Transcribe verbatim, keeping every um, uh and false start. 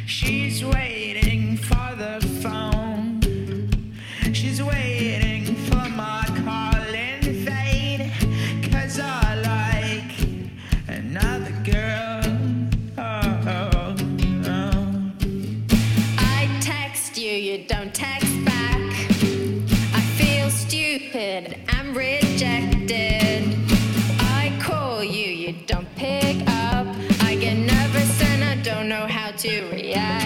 She's waiting for the phone. She's waiting for my call in vain. Cause I like another girl. Oh, oh, oh. I text you, you don't text back. I feel stupid, I'm rejected. I call you, you don't pick up. I get nervous and I don't know how to react.